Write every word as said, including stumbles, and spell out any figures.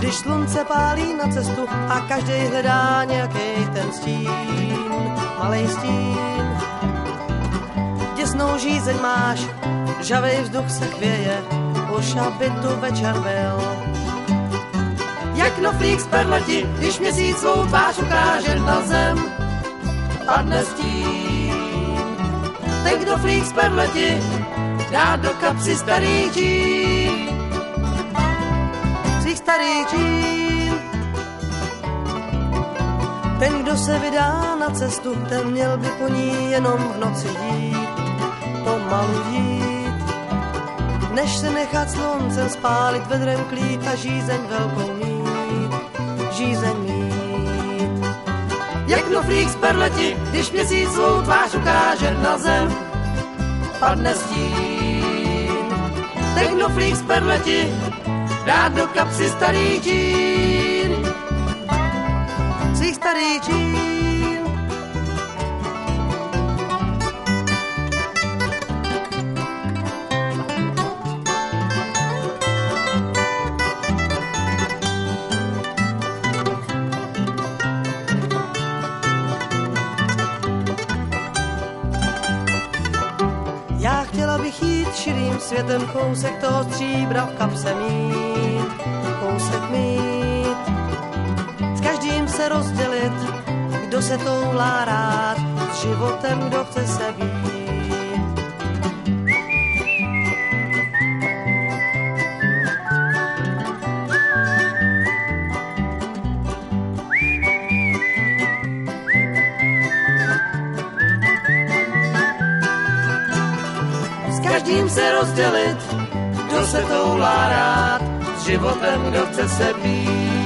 když slunce pálí na cestu a každý hledá nějaký ten stín, malej stín. Děsnou žízeň máš, žavej vzduch se chvěje, už aby tu večer byl. Jak knoflík z perleti, když měsíc svou tvář ukáže na zem, padne stín. Ten knoflík z perleti dá do kapsy starý džín, svých starý džín. Ten, kdo se vydá na cestu, ten měl by po ní jenom v noci jít, pomalu jít, než se nechat sluncem spálit, vedrem klít a žízeň velkou mít, žízeň mít. Jak knoflík z perleti, když měsíc svou tvář ukáže na zem, padne stín. Ten knoflík z perleti dá do kapsy starý džín, svých starý džín. Já chtěla bych jít širým světem, kousek toho stříbra v kapse mít, kousek mít. S každým se rozdělit, kdo se toulá rád, s životem, kdo chce se být. Každým se rozdělit, kdo se toulá rád, s životem, kdo chce se být.